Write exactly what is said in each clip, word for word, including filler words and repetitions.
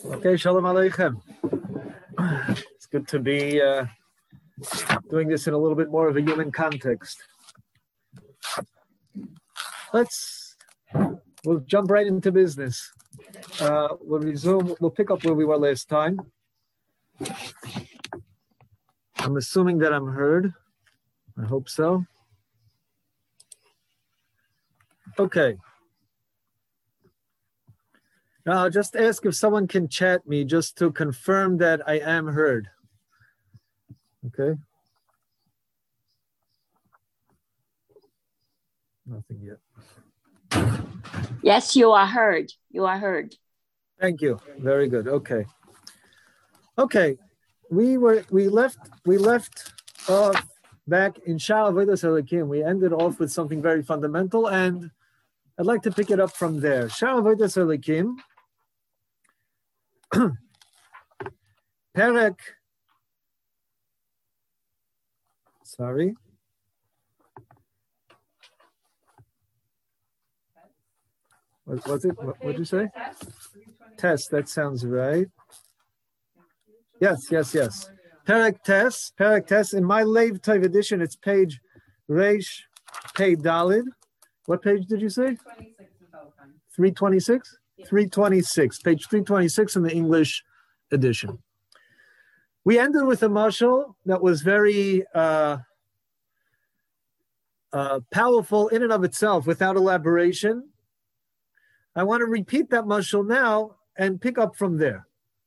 Okay, Shalom Aleichem. It's good to be uh, doing this in a little bit more of a human context. Let's, we'll jump right into business. Uh, we'll resume, we'll pick up where we were last time. I'm assuming that I'm heard. I hope so. Okay. Now, I'll just ask if someone can chat me just to confirm that I am heard. Okay. Nothing yet. Yes, you are heard. You are heard. Thank you. Very good. Okay. Okay. We were we left we left off back in Sha'ar Avodas Elokim. We ended off with something very fundamental, and I'd like to pick it up from there. Sha'ar Avodas Elokim. Perek. Sorry. What was it? What did you say? Test. That sounds right. Yes, yes, yes. Perek Tes. Perek Tes. In my Lev Tov edition, it's page Reish Pei Dalid. What page did you say? three twenty-six? three twenty-six. Page three twenty-six in the English edition. We ended with a mashal that was very uh, uh, powerful in and of itself without elaboration. I want to repeat that mashal now and pick up from there.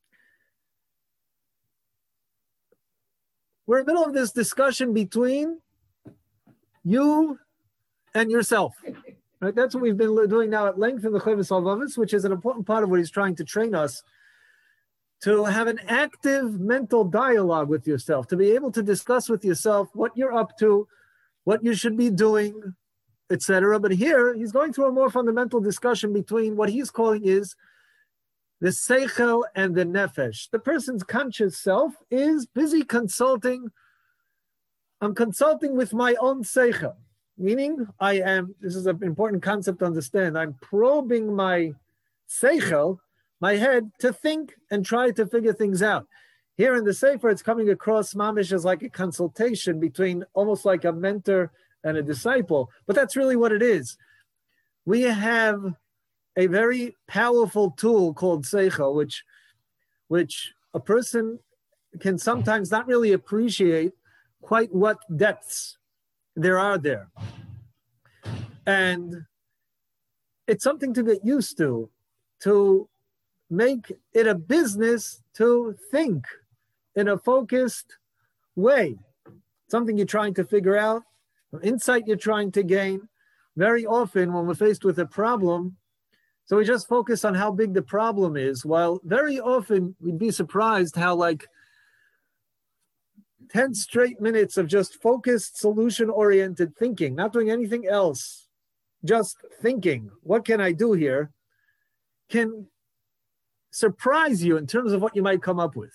We're in the middle of this discussion between you and yourself. Right? That's what we've been doing now at length in the Chovos HaLevavos, which is an important part of what he's trying to train us, to have an active mental dialogue with yourself, to be able to discuss with yourself what you're up to, what you should be doing, et cetera. But here, he's going through a more fundamental discussion between what he's calling is the seichel and the nefesh. The person's conscious self is busy consulting. I'm consulting with my own seichel, meaning I am, this is an important concept to understand, I'm probing my seichel, my head, to think and try to figure things out. Here in the Sefer, it's coming across mamish as like a consultation between almost like a mentor and a disciple, but that's really what it is. We have a very powerful tool called seichel, which, which a person can sometimes not really appreciate quite what depths there are there. And it's something to get used to, to make it a business to think in a focused way. Something you're trying to figure out, insight you're trying to gain. Very often when we're faced with a problem, so we just focus on how big the problem is, while very often we'd be surprised how like ten straight minutes of just focused, solution-oriented thinking, not doing anything else, just thinking, what can I do here, can surprise you in terms of what you might come up with.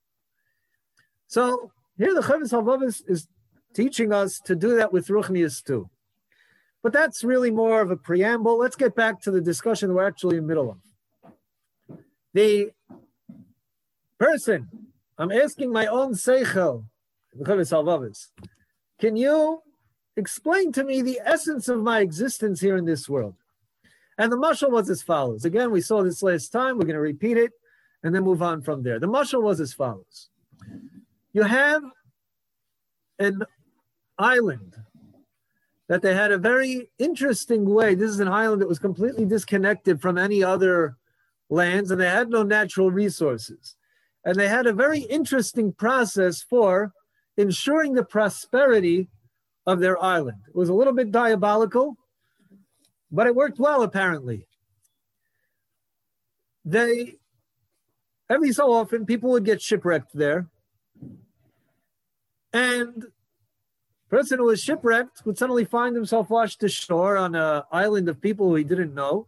So here the Chovos HaLevavos is teaching us to do that with Ruchnius too. But that's really more of a preamble. Let's get back to the discussion we're actually in the middle of. The person, I'm asking my own seichel, the Chovos HaLevavos, can you explain to me the essence of my existence here in this world? And the mashal was as follows. Again, we saw this last time. We're going to repeat it and then move on from there. The mashal was as follows. You have an island that they had a very interesting way. This is an island that was completely disconnected from any other lands, and they had no natural resources. And they had a very interesting process for ensuring the prosperity of their island. It was a little bit diabolical, but it worked well, apparently. They, every so often, people would get shipwrecked there. And the person who was shipwrecked would suddenly find himself washed ashore on an island of people who he didn't know.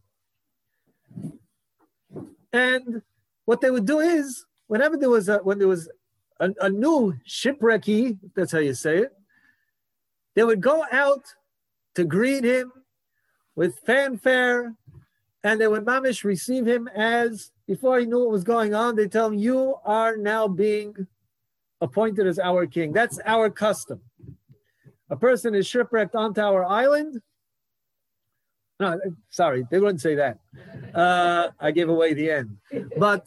And what they would do is, whenever there was a, when there was a, a new shipwrecky, if that's how you say it, they would go out to greet him with fanfare, and they would mamish receive him as before he knew what was going on, they tell him, you are now being appointed as our king. That's our custom. A person is shipwrecked onto our island. No, sorry, they wouldn't say that. Uh, I gave away the end. But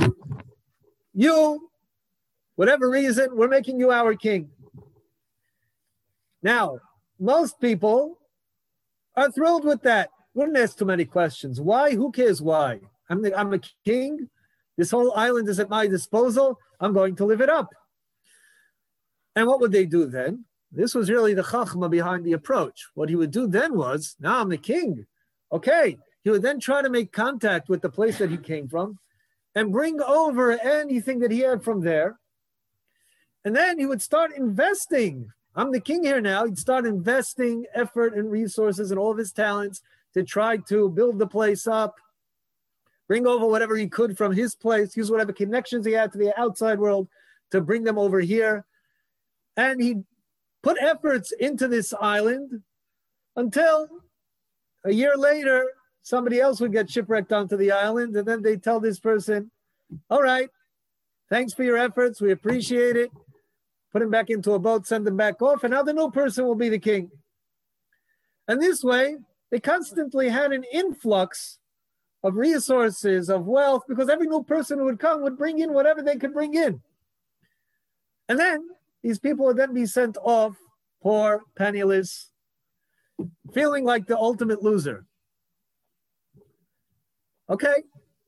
you, whatever reason, we're making you our king. Now, most people are thrilled with that. Wouldn't ask too many questions. Why? Who cares why? I'm, the, I'm a king. This whole island is at my disposal. I'm going to live it up. And what would they do then? This was really the chachma behind the approach. What he would do then was, now I'm the king. Okay. He would then try to make contact with the place that he came from and bring over anything that he had from there. And then he would start investing. I'm the king here now. He'd start investing effort and resources and all of his talents to try to build the place up, bring over whatever he could from his place, use whatever connections he had to the outside world to bring them over here. And he put efforts into this island until a year later, somebody else would get shipwrecked onto the island. And then they tell this person, all right, thanks for your efforts. We appreciate it. Put him back into a boat, send him back off. And now the new person will be the king. And this way, they constantly had an influx of resources, of wealth, because every new person who would come would bring in whatever they could bring in. And then these people would then be sent off, poor, penniless, feeling like the ultimate loser. Okay.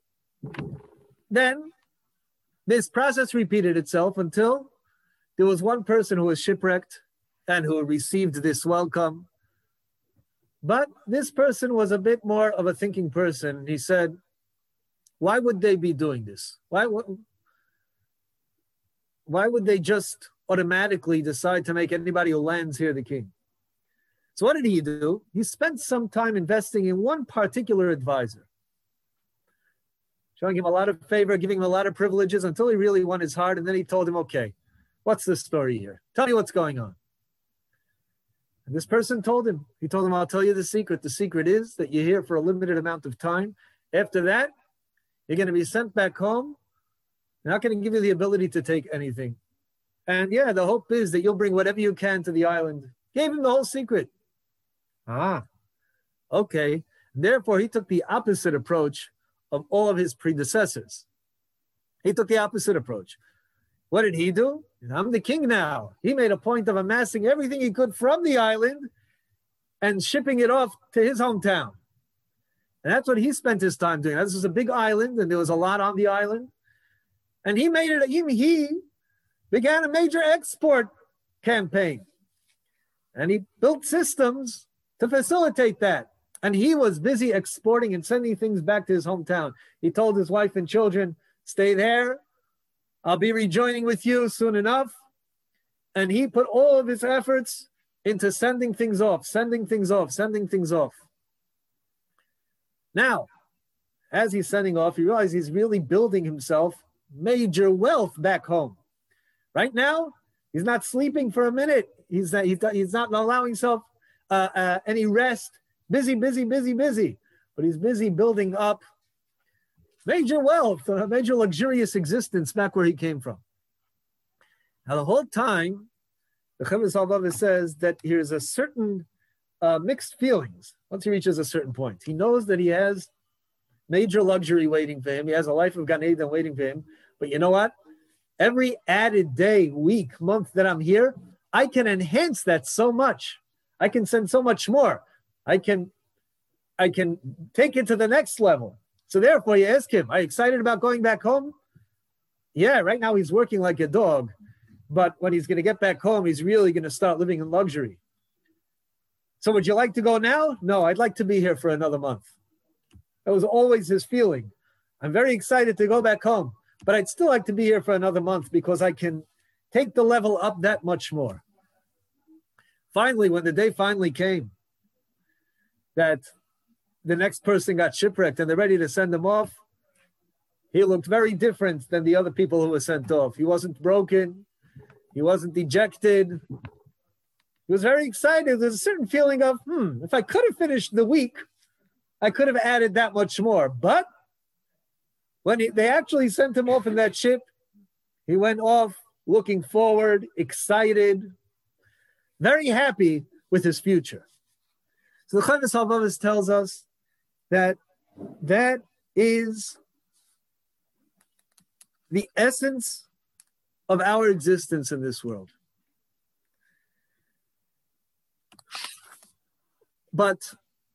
Then this process repeated itself until there was one person who was shipwrecked and who received this welcome. But this person was a bit more of a thinking person. He said, why would they be doing this? Why, why would they just automatically decide to make anybody who lands here the king? So what did he do? He spent some time investing in one particular advisor, showing him a lot of favor, giving him a lot of privileges until he really won his heart. And then he told him, okay, what's the story here? Tell me what's going on. And this person told him, he told him, I'll tell you the secret. The secret is that you're here for a limited amount of time. After that, you're going to be sent back home. They're not going to give you the ability to take anything. And yeah, the hope is that you'll bring whatever you can to the island. Gave him the whole secret. Ah, okay. Therefore, he took the opposite approach of all of his predecessors. He took the opposite approach. What did he do? I'm the king now. He made a point of amassing everything he could from the island and shipping it off to his hometown. And that's what he spent his time doing. This was a big island, and there was a lot on the island. And he made it, he, he began a major export campaign. And he built systems to facilitate that. And he was busy exporting and sending things back to his hometown. He told his wife and children, stay there. I'll be rejoining with you soon enough. And he put all of his efforts into sending things off, sending things off, sending things off. Now, as he's sending off, he realizes he's really building himself major wealth back home. Right now, he's not sleeping for a minute. He's, uh, he's, he's not allowing himself uh, uh, any rest. Busy, busy, busy, busy. But he's busy building up major wealth, a major luxurious existence back where he came from. Now, the whole time, the Chovos HaLevavos says that here's a certain uh, mixed feelings once he reaches a certain point. He knows that he has major luxury waiting for him. He has a life of Gan Eden waiting for him. But you know what? Every added day, week, month that I'm here, I can enhance that so much. I can send so much more. I can, I can take it to the next level. So therefore, you ask him, are you excited about going back home? Yeah, right now he's working like a dog. But when he's going to get back home, he's really going to start living in luxury. So would you like to go now? No, I'd like to be here for another month. That was always his feeling. I'm very excited to go back home, but I'd still like to be here for another month because I can take the level up that much more. Finally, when the day finally came that the next person got shipwrecked and they're ready to send him off, he looked very different than the other people who were sent off. He wasn't broken. He wasn't dejected. He was very excited. There's a certain feeling of, hmm, if I could have finished the week, I could have added that much more. But When he, they actually sent him off in that ship, he went off looking forward, excited, very happy with his future. So the Chovos HaLevavos tells us that that is the essence of our existence in this world. But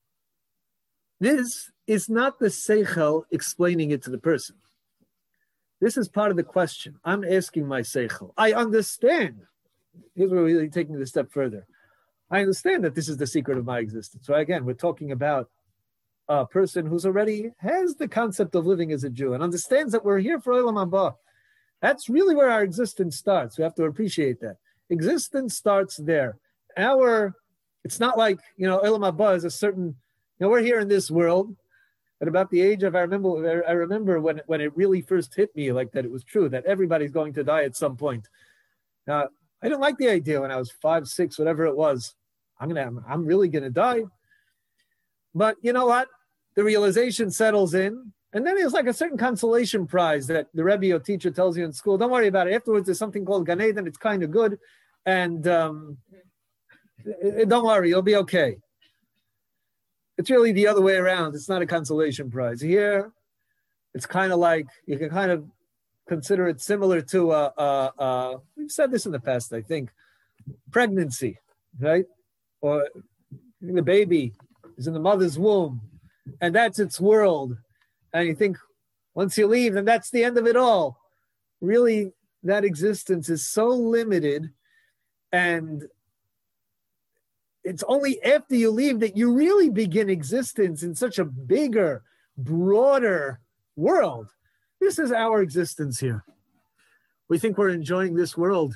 this is not the seichel explaining it to the person. This is part of the question. I'm asking my seichel. I understand. Here's where we're really taking it a step further. I understand that this is the secret of my existence. So again, we're talking about a person who's already has the concept of living as a Jew and understands that we're here for Olam Haba. That's really where our existence starts. We have to appreciate that. Existence starts there. Our, it's not like, you know, Olam Haba is a certain, you know, we're here in this world. At about the age of, I remember, I remember when, when it really first hit me like that it was true, that everybody's going to die at some point. Now, I didn't like the idea when I was five, six, whatever it was. I'm gonna, I'm really gonna die. But you know what? The realization settles in, and then there's like a certain consolation prize that the Rebbe or teacher tells you in school. Don't worry about it. Afterwards, there's something called Gan Eden. It's kind of good, and um, don't worry, you'll be okay. It's really the other way around. It's not a consolation prize. Here, it's kind of like, you can kind of consider it similar to, uh, uh, uh, we've said this in the past, I think, pregnancy, right? Or the baby is in the mother's womb, and that's its world. And you think, once you leave, then that's the end of it all. Really, that existence is so limited, and it's only after you leave that you really begin existence in such a bigger, broader world. This is our existence here. We think we're enjoying this world.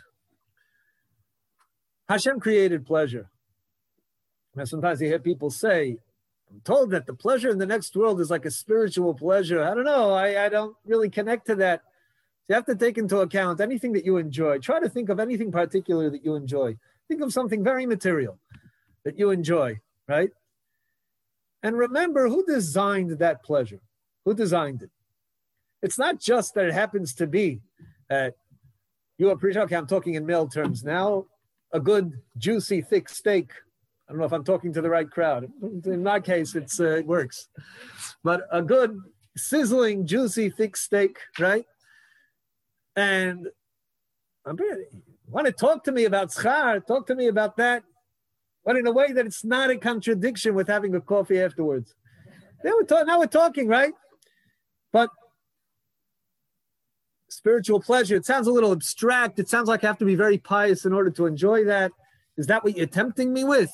Hashem created pleasure. Now, sometimes you hear people say, I'm told that the pleasure in the next world is like a spiritual pleasure. I don't know. I, I don't really connect to that. So you have to take into account anything that you enjoy. Try to think of anything particular that you enjoy. Think of something very material that you enjoy, right? And remember who designed that pleasure. Who designed it? It's not just that it happens to be that you appreciate, okay, I'm talking in male terms now, a good, juicy, thick steak. I don't know if I'm talking to the right crowd. In my case, it's, uh, it works. But a good, sizzling, juicy, thick steak, right? And I'm want to talk to me about schar, talk to me about that, but in a way that it's not a contradiction with having a coffee afterwards. Now we're, talk, now we're talking, right? But spiritual pleasure, it sounds a little abstract. It sounds like I have to be very pious in order to enjoy that. Is that what you're tempting me with?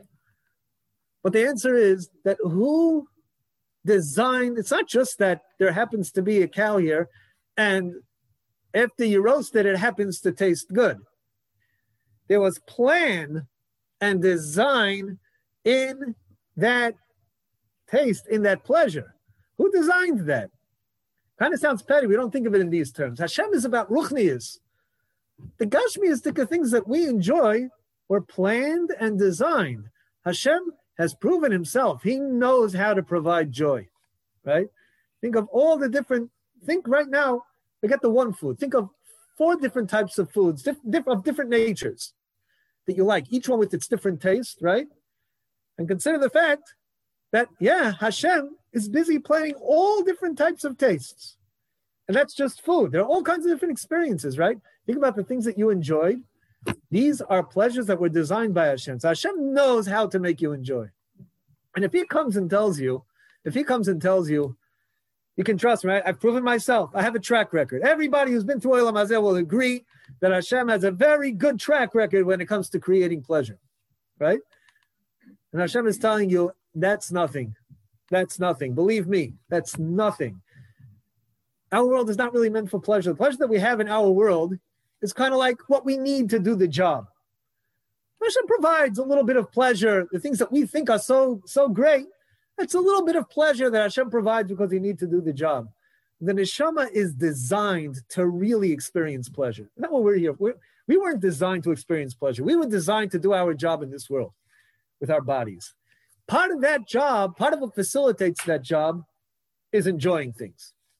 But the answer is that who designed, it's not just that there happens to be a cow here, and after you roast it, it happens to taste good. There was plan and design in that taste, in that pleasure. Who designed that? Kind of sounds petty. We don't think of it in these terms. Hashem is about ruchnius. The gashmiistic things that we enjoy were planned and designed. Hashem has proven himself. He knows how to provide joy, right? Think of all the different, think right now, forget the one food. Think of four different types of foods, diff, diff, of different natures that you like, each one with its different taste, right? And consider the fact that, yeah, Hashem is busy planning all different types of tastes. And that's just food. There are all kinds of different experiences, right? Think about the things that you enjoyed. These are pleasures that were designed by Hashem. So Hashem knows how to make you enjoy. And if he comes and tells you, if he comes and tells you, you can trust me, right? I've proven myself. I have a track record. Everybody who's been through Olam Hazeh will agree that Hashem has a very good track record when it comes to creating pleasure, right? And Hashem is telling you, that's nothing. That's nothing. Believe me, that's nothing. Our world is not really meant for pleasure. The pleasure that we have in our world is kind of like what we need to do the job. Hashem provides a little bit of pleasure. The things that we think are so, so great, it's a little bit of pleasure that Hashem provides because you need to do the job. The neshama is designed to really experience pleasure. That's what we're here. We're, we weren't designed to experience pleasure. We were designed to do our job in this world with our bodies. Part of that job, part of what facilitates that job is enjoying things.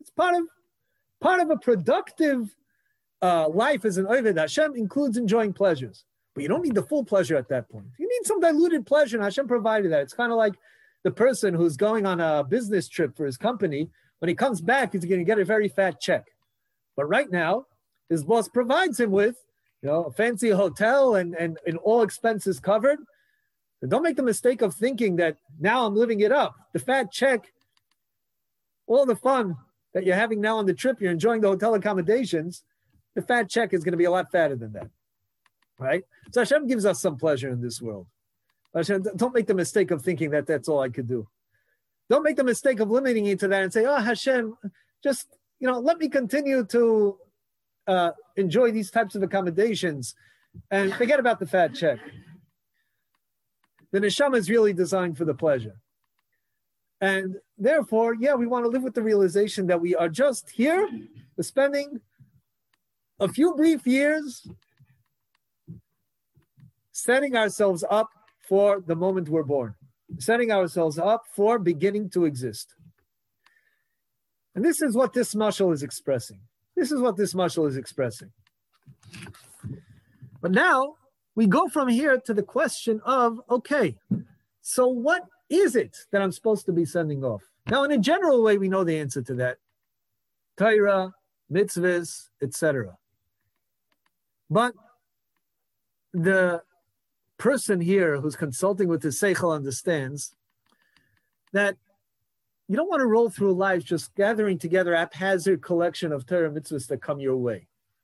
It's part of part of a productive uh, life as an Oved Hashem includes enjoying pleasures. But you don't need the full pleasure at that point. You need some diluted pleasure, and Hashem provided that. It's kind of like the person who's going on a business trip for his company. When he comes back, he's going to get a very fat check. But right now, his boss provides him with, you know, a fancy hotel and, and, and all expenses covered. And don't make the mistake of thinking that now I'm living it up. The fat check, all the fun that you're having now on the trip, you're enjoying the hotel accommodations, the fat check is going to be a lot fatter than that, right? So Hashem gives us some pleasure in this world. Hashem, don't make the mistake of thinking that that's all I could do. Don't make the mistake of limiting it to that and say, oh, Hashem, just, you know, let me continue to uh, enjoy these types of accommodations and forget about the fat check. The neshama is really designed for the pleasure. And therefore, yeah, we want to live with the realization that we are just here, we're spending a few brief years setting ourselves up for the moment we're born, setting ourselves up for beginning to exist. And this is what this mashal is expressing. This is what this mashal is expressing. But now we go from here to the question of, okay, so what is it that I'm supposed to be sending off? Now, in a general way, we know the answer to that. Torah, mitzvahs, et cetera. But the person here who's consulting with the seichel understands that you don't want to roll through life just gathering together a haphazard collection of Torah mitzvahs that come your way.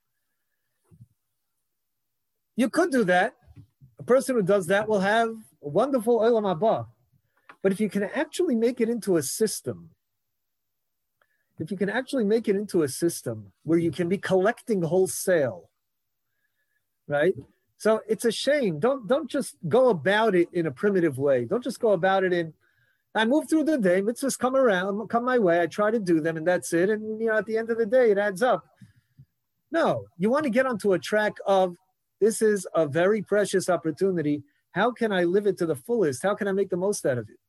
You could do that. A person who does that will have a wonderful olam haba. But if you can actually make it into a system, if you can actually make it into a system where you can be collecting wholesale, right? So it's a shame. Don't, don't just go about it in a primitive way. Don't just go about it in, I move through the day, mitzvahs come around, come my way, I try to do them, and that's it. And you know, at the end of the day, it adds up. No, you want to get onto a track of, this is a very precious opportunity. How can I live it to the fullest? How can I make the most out of it?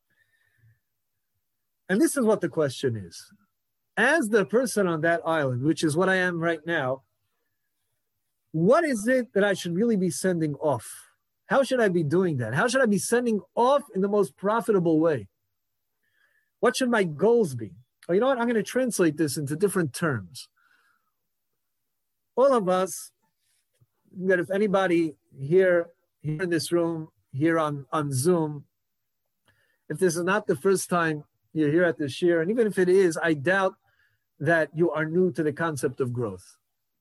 And this is what the question is. As the person on that island, which is what I am right now, what is it that I should really be sending off? How should I be doing that? How should I be sending off in the most profitable way? What should my goals be? Well, you know what? I'm going to translate this into different terms. All of us, that if anybody here, here in this room, here on, on Zoom, if this is not the first time you're here at the shir, and even if it is, I doubt that you are new to the concept of growth.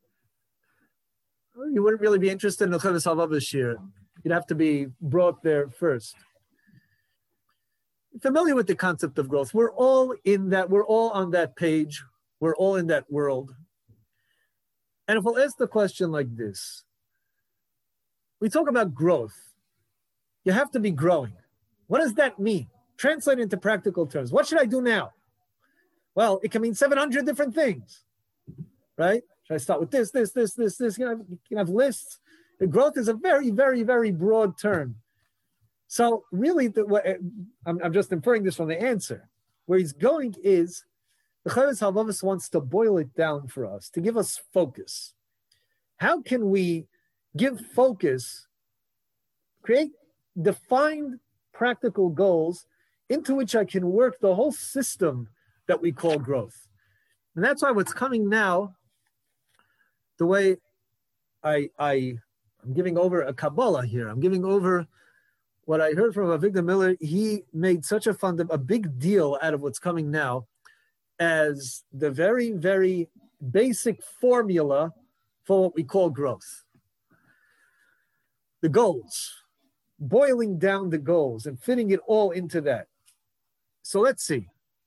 You wouldn't really be interested in the Chovos HaLevavos shir. You'd have to be brought there first. Familiar with the concept of growth. We're all in that, we're all on that page. We're all in that world. And if we'll ask the question like this, we talk about growth. You have to be growing. What does that mean? Translate into practical terms. What should I do now? Well, it can mean seven hundred different things, right? Should I start with this, this, this, this, this? You know, you can have lists. The growth is a very, very, very broad term. So really, the, what, I'm, I'm just inferring this from the answer. Where he's going is, the Chovos HaLevavos wants to boil it down for us, to give us focus. How can we give focus, create defined practical goals into which I can work the whole system that we call growth? And that's why what's coming now, the way I, I, I'm giving over a Kabbalah here, I'm giving over what I heard from Avigdor Miller. He made such a fund, a big deal out of what's coming now as the very, very basic formula for what we call growth. The goals, boiling down the goals and fitting it all into that. So let's see.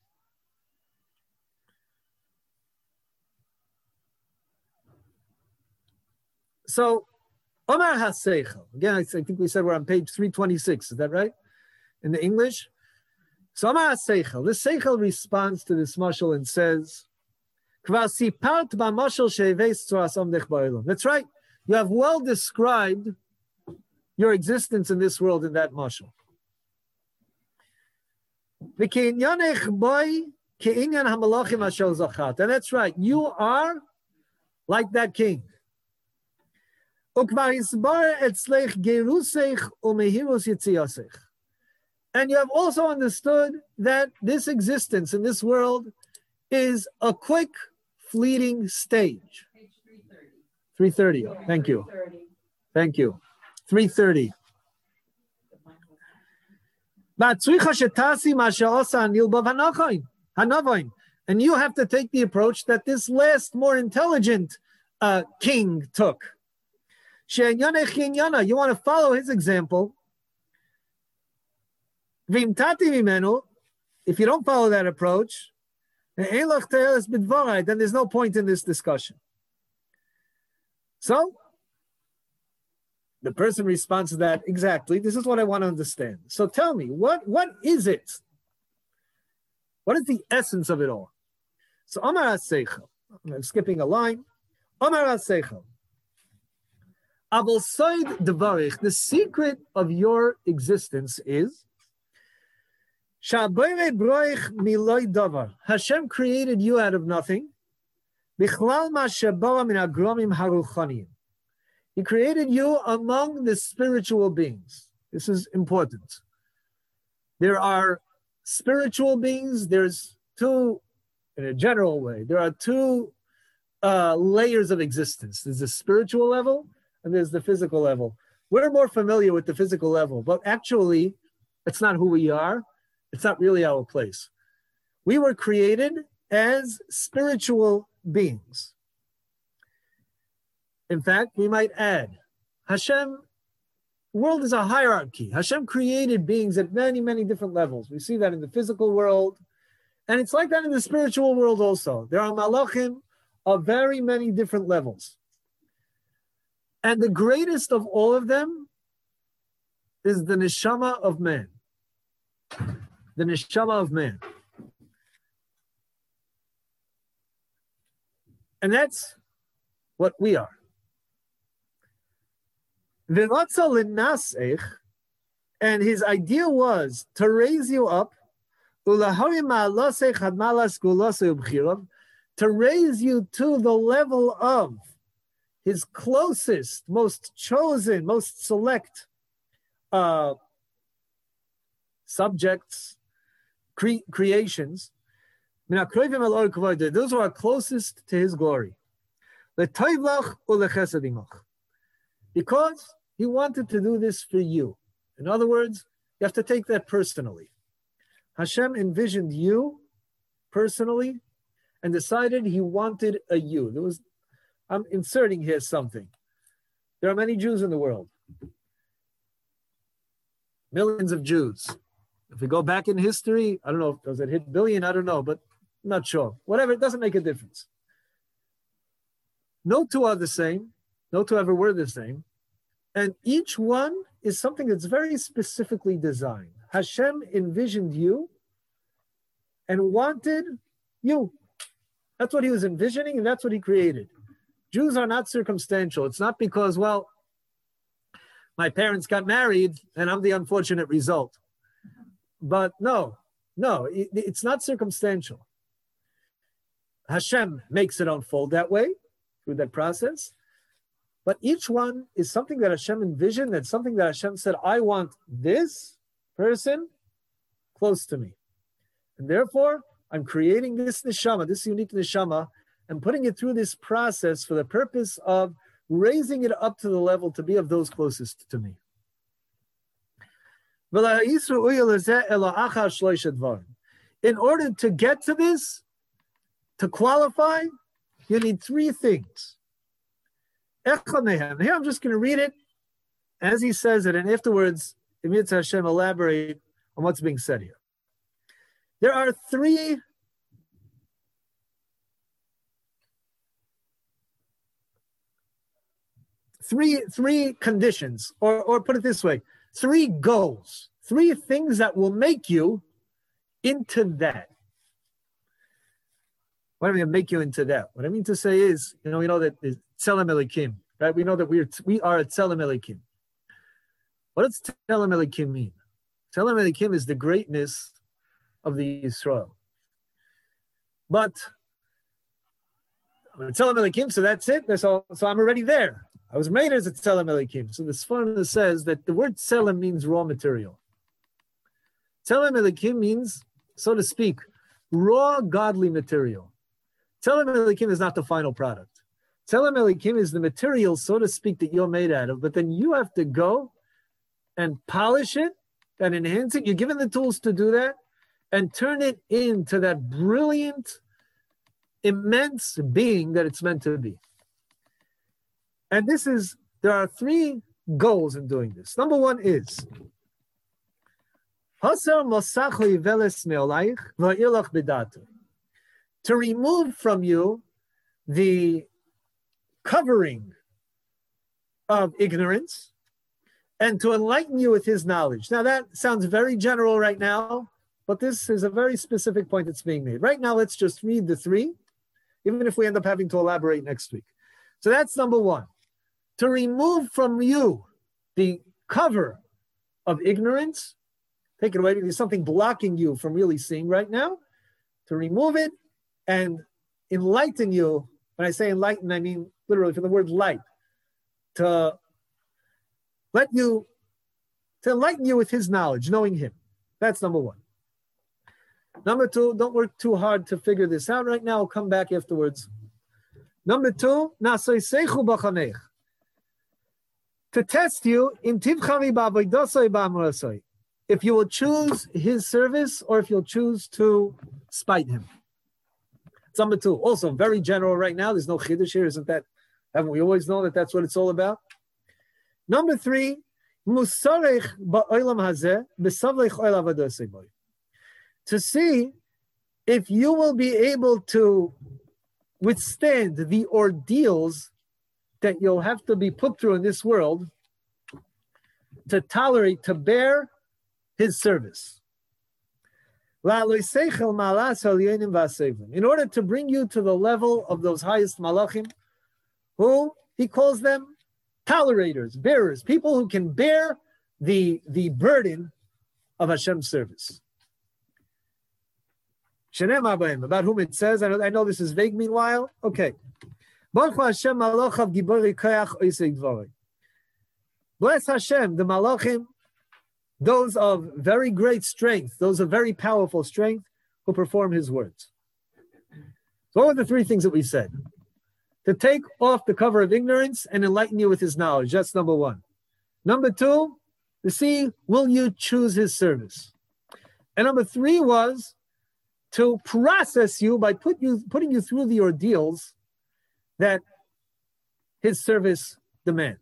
So, Omar HaSeichel. Again, I think we said we're on page three twenty-six. Is that right? In the English? So, Omar HaSeichel. This Seichel responds to this mashal and says, that's right. You have well described your existence in this world in that mashal. Ke'inyan hamalachim asher zachat. And that's right. You are like that king. Ukvar isbar etzlech gerusech umehirus yitziasech. And you have also understood that this existence in this world is a quick, fleeting stage. Page three thirty. three thirty. Thank you. Thank you. three thirty. And you have to take the approach that this last, more intelligent uh, king took. You want to follow his example. If you don't follow that approach, then there's no point in this discussion. So, the person responds to that, exactly, this is what I want to understand. So tell me, what, what is it? What is the essence of it all? So Amar HaSeichel, I'm skipping a line. Amar HaSeichel, Abel Soid Devarich, the secret of your existence is Hashem created you out of nothing. He created you among the spiritual beings. This is important. There are spiritual beings. There's two, in a general way, there are two uh, layers of existence. There's the spiritual level and there's the physical level. We're more familiar with the physical level, but actually, it's not who we are. It's not really our place. We were created as spiritual beings. In fact, we might add, Hashem, the world is a hierarchy. Hashem created beings at many, many different levels. We see that in the physical world, and it's like that in the spiritual world also. There are malachim of very many different levels. And the greatest of all of them is the neshama of man. The neshama of man. And that's what we are. And his idea was to raise you up, to raise you to the level of his closest, most chosen, most select uh, subjects, cre- creations. Those who are closest to his glory. Because he wanted to do this for you. In other words, you have to take that personally. Hashem envisioned you personally and decided he wanted a you. There was, I'm inserting here something. There are many Jews in the world. Millions of Jews. If we go back in history, I don't know, does it hit billion? I don't know, but I'm not sure. Whatever, it doesn't make a difference. No two are the same. No two ever were the same. And each one is something that's very specifically designed. Hashem envisioned you and wanted you. That's what he was envisioning, and that's what he created. Jews are not circumstantial. It's not because, well, my parents got married and I'm the unfortunate result. But no, no, it, it's not circumstantial. Hashem makes it unfold that way, through that process. But each one is something that Hashem envisioned, and something that Hashem said, I want this person close to me. And therefore, I'm creating this neshama, this unique neshama, and putting it through this process for the purpose of raising it up to the level to be of those closest to me. In order to get to this, to qualify, you need three things. Here I'm just going to read it as he says it, and afterwards, Emir Hashem elaborate on what's being said here. There are three three three conditions, or or put it this way, three goals, three things that will make you into that. What do I mean make you into that? What I mean to say is, you know, we know that Tzelem Elikim, right? We know that we're we are a Tzelem Elikim. What does Tzelem Elikim mean? Tzelem Elikim is the greatness of the Yisrael. But I'm a Tzelem Elikim, so that's it. So, so I'm already there. I was made as a Tzelem Elikim. So the Sforno says that the word Tzelem means raw material. Tzelem Elikim means, so to speak, raw godly material. Tzelem Elikim is not the final product. Tzelem Elikim is the material, so to speak, that you're made out of, but then you have to go and polish it and enhance it. You're given the tools to do that and turn it into that brilliant, immense being that it's meant to be. And this is, there are three goals in doing this. Number one is, to remove from you the covering of ignorance and to enlighten you with his knowledge. Now that sounds very general right now, but this is a very specific point that's being made. Right now, let's just read the three, even if we end up having to elaborate next week. So that's number one. To remove from you the cover of ignorance, take it away, there's something blocking you from really seeing right now, to remove it and enlighten you. When I say enlighten, I mean literally from the word light, to let you, to enlighten you with his knowledge, knowing him. That's number one. Number two, don't work too hard to figure this out right now. I'll come back afterwards. Number two, to test you in if you will choose his service or if you'll choose to spite him. Number two, also very general right now. There's no chiddush here, isn't that? Haven't we always known that that's what it's all about? Number three, to see if you will be able to withstand the ordeals that you'll have to be put through in this world to tolerate, to bear his service. In order to bring you to the level of those highest malachim, who he calls them tolerators, bearers, people who can bear the, the burden of Hashem's service. About whom it says, I know, I know this is vague meanwhile. Okay. Bless Hashem, the malachim, those of very great strength, those of very powerful strength, who perform his words. So what are the three things that we said? To take off the cover of ignorance and enlighten you with his knowledge. That's number one. Number two, to see, will you choose his service? And number three was to process you by put you, putting you through the ordeals that his service demand.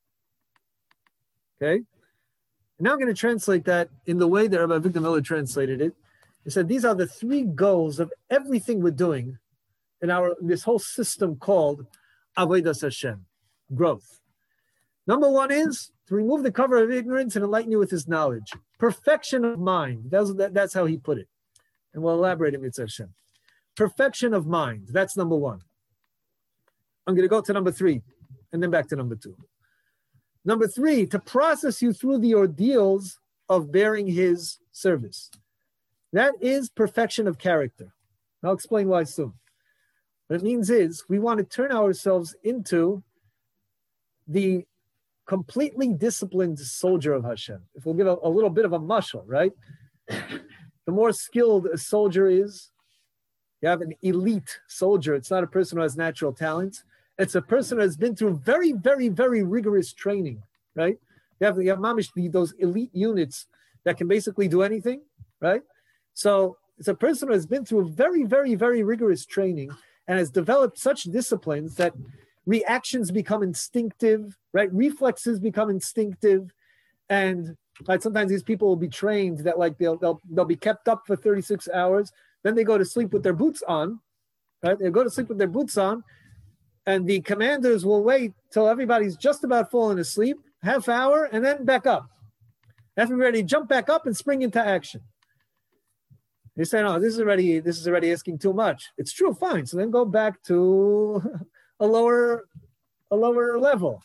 Okay? Now I'm going to translate that in the way that Rabbi Victor Miller translated it. He said, these are the three goals of everything we're doing in our this whole system called Avodas Hashem, growth. Number one is to remove the cover of ignorance and enlighten you with his knowledge. Perfection of mind. That's, that, that's how he put it. And we'll elaborate in Mitzvah Hashem. Perfection of mind. That's number one. I'm going to go to number three and then back to number two. Number three, to process you through the ordeals of bearing his service. That is perfection of character. I'll explain why soon. What it means is we want to turn ourselves into the completely disciplined soldier of Hashem. If we'll give a, a little bit of a mashal, right? The more skilled a soldier is, you have an elite soldier. It's not a person who has natural talents. It's a person who has been through very, very, very rigorous training, right? You have, you have mamish, those elite units that can basically do anything, right? So it's a person who has been through very, very, very rigorous training and has developed such disciplines that reactions become instinctive, right? Reflexes become instinctive. And right, sometimes these people will be trained that like they'll, they'll, they'll be kept up for thirty-six hours. Then they go to sleep with their boots on, right? They go to sleep with their boots on. And the commanders will wait till everybody's just about fallen asleep, half hour, and then back up. Everybody jump back up and spring into action. They say, no, this is already this is already asking too much. It's true, fine. So then go back to a lower, a lower level.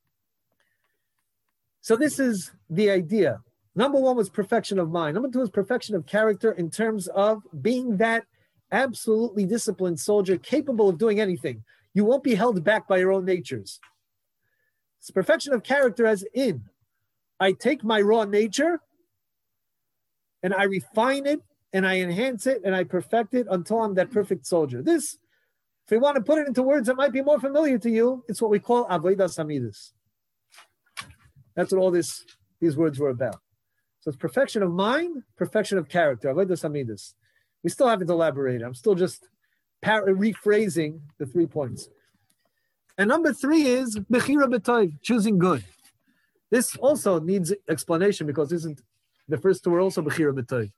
So this is the idea. Number one was perfection of mind. Number two is perfection of character in terms of being that absolutely disciplined soldier capable of doing anything. You won't be held back by your own natures. It's perfection of character as in, I take my raw nature and I refine it and I enhance it and I perfect it until I'm that perfect soldier. This, if we want to put it into words that might be more familiar to you, it's what we call Avodas Hamidus. That's what all this, these words were about. So it's perfection of mind, perfection of character, Avodas Hamidus. We still haven't elaborated. I'm still just par- rephrasing the three points. And number three is Bechira B'Tov, choosing good. This also needs explanation because isn't the first two are also Bechira B'Tov.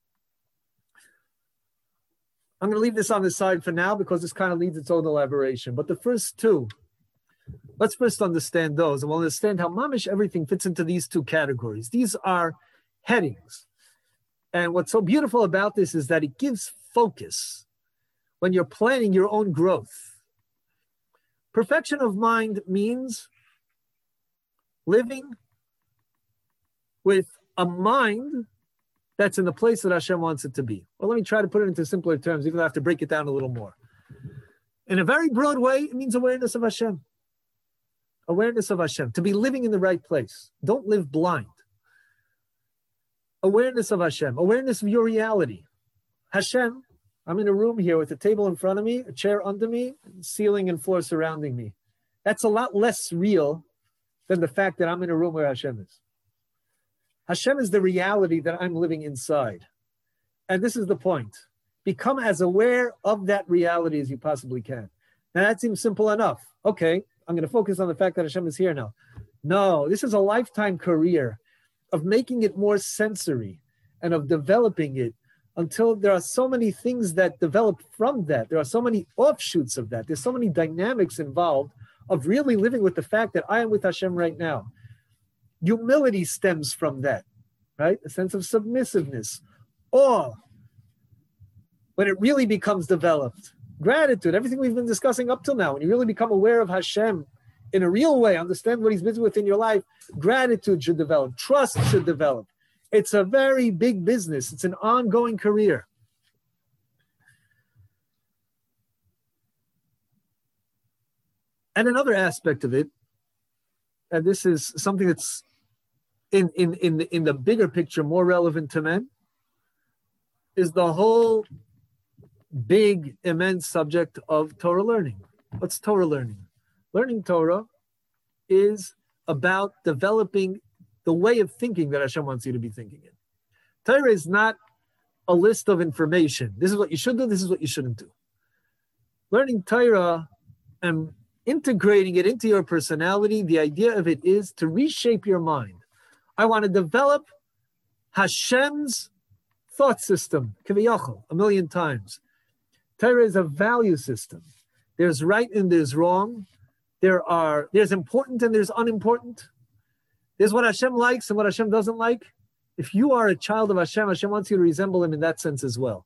I'm going to leave this on the side for now because this kind of needs its own elaboration. But the first two, let's first understand those and we'll understand how mamish everything fits into these two categories. These are headings. And what's so beautiful about this is that it gives focus when you're planning your own growth. Perfection of mind means living with a mind that's in the place that Hashem wants it to be. Well, let me try to put it into simpler terms, even though I have to break it down a little more. In a very broad way, it means awareness of Hashem. Awareness of Hashem, to be living in the right place. Don't live blind. Awareness of Hashem, awareness of your reality. Hashem, I'm in a room here with a table in front of me, a chair under me, ceiling and floor surrounding me. That's a lot less real than the fact that I'm in a room where Hashem is. Hashem is the reality that I'm living inside. And this is the point. Become as aware of that reality as you possibly can. Now that seems simple enough. Okay, I'm going to focus on the fact that Hashem is here now. No, this is a lifetime career of making it more sensory and of developing it until there are so many things that develop from that. There are so many offshoots of that. There's so many dynamics involved of really living with the fact that I am with Hashem right now. Humility stems from that, right? A sense of submissiveness, awe, when it really becomes developed. Gratitude, everything we've been discussing up till now, when you really become aware of Hashem in a real way, understand what He's busy with in your life, gratitude should develop, trust should develop. It's a very big business. It's an ongoing career. And another aspect of it, and this is something that's in, in, in, the, in the bigger picture more relevant to men, is the whole big, immense subject of Torah learning. What's Torah learning? Learning Torah is about developing the way of thinking that Hashem wants you to be thinking in. Torah is not a list of information. This is what you should do, this is what you shouldn't do. Learning Torah and integrating it into your personality, the idea of it is to reshape your mind. I want to develop Hashem's thought system, kiviyachol, a million times. Torah is a value system. There's right and there's wrong. There are, there's important and there's unimportant. There's what Hashem likes and what Hashem doesn't like. If you are a child of Hashem, Hashem wants you to resemble Him in that sense as well.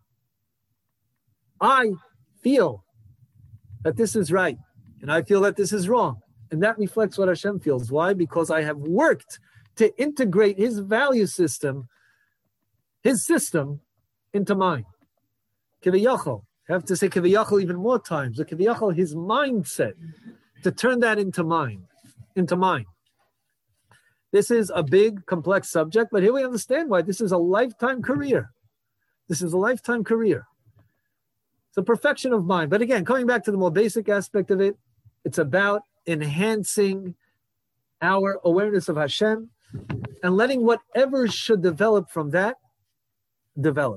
I feel that this is right, and I feel that this is wrong. And that reflects what Hashem feels. Why? Because I have worked to integrate His value system, His system, into mine. Kiviyachol. I have to say Kiviyachol even more times. The Kiviyachol, His mindset, to turn that into mine, into mine. This is a big, complex subject, but here we understand why this is a lifetime career. This is a lifetime career. It's a perfection of mind. But again, coming back to the more basic aspect of it, it's about enhancing our awareness of Hashem and letting whatever should develop from that, develop.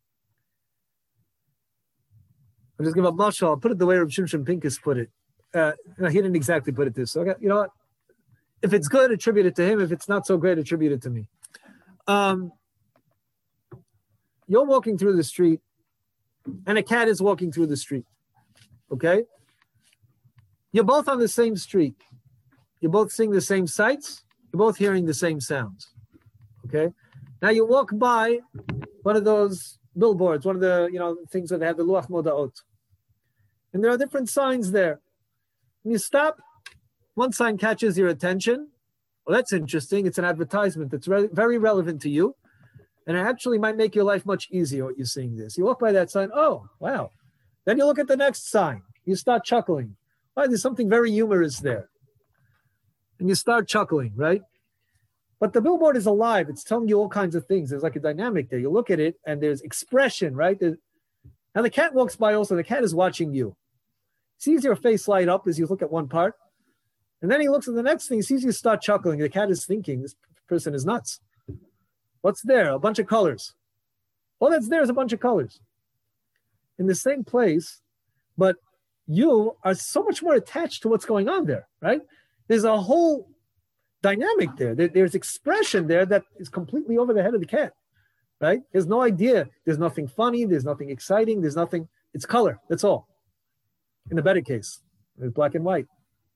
I'll just give a mashal. I'll put it the way Rav Shimshon Pincus put it. Uh, no, he didn't exactly put it this. So, okay, you know what? If it's good, attribute it to him. If it's not so great, attribute it to me. Um, you're walking through the street, and a cat is walking through the street. Okay? You're both on the same street. You're both seeing the same sights. You're both hearing the same sounds. Okay? Now you walk by one of those billboards, one of the you know things that have the luach modaot, and there are different signs there. And you stop. One sign catches your attention. Well, that's interesting. It's an advertisement that's re- very relevant to you. And it actually might make your life much easier what you're seeing this. You walk by that sign, oh, wow. Then you look at the next sign. You start chuckling. Oh, there's something very humorous there. And you start chuckling, right? But the billboard is alive. It's telling you all kinds of things. There's like a dynamic there. You look at it and there's expression, right? There's, now the cat walks by also. The cat is watching you. He sees your face light up as you look at one part. And then he looks at the next thing. He sees you start chuckling. The cat is thinking, this person is nuts. What's there? A bunch of colors. All that's there is a bunch of colors. In the same place, but you are so much more attached to what's going on there, right? There's a whole dynamic there. There's expression there that is completely over the head of the cat, right? There's no idea. There's nothing funny. There's nothing exciting. There's nothing. It's color. That's all. In the better case, it's black and white.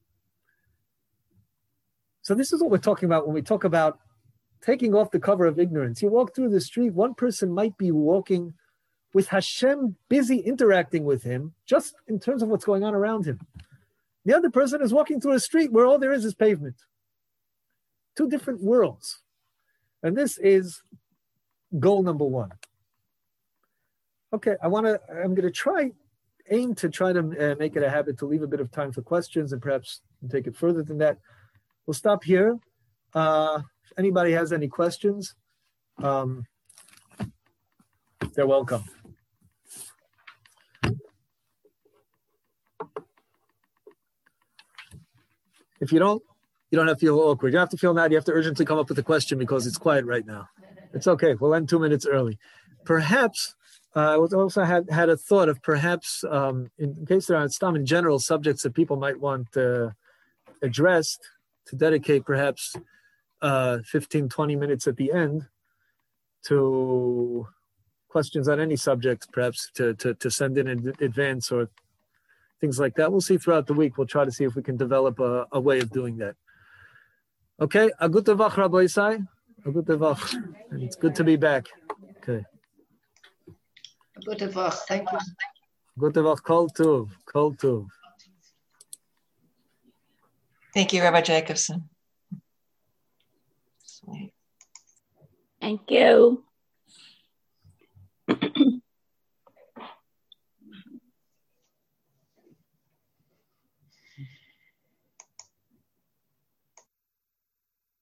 So this is what we're talking about when we talk about taking off the cover of ignorance. You walk through the street, one person might be walking with Hashem busy interacting with him, just in terms of what's going on around him. The other person is walking through a street where all there is is pavement. Two different worlds. And this is goal number one. Okay, I want to, I'm going to try, aim to try to uh, make it a habit to leave a bit of time for questions and perhaps take it further than that. We'll stop here. Uh, if anybody has any questions, um, they're welcome. If you don't, you don't have to feel awkward. You don't have to feel mad. You have to urgently come up with a question because it's quiet right now. It's okay. We'll end two minutes early. Perhaps, uh, I also had, had a thought of perhaps, um, in, in case there are some in general subjects that people might want uh, addressed, to dedicate perhaps uh, fifteen, twenty minutes at the end to questions on any subject, perhaps to, to, to send in in advance or things like that. We'll see throughout the week. We'll try to see if we can develop a, a way of doing that. Okay. A good tevach, Rabbi Isai. A good tevach. And it's good to be back. Okay. A good tevach. Thank you. Good tevach. Kol tuv. Kol tuv. Thank you, Rabbi Jacobson. Thank you.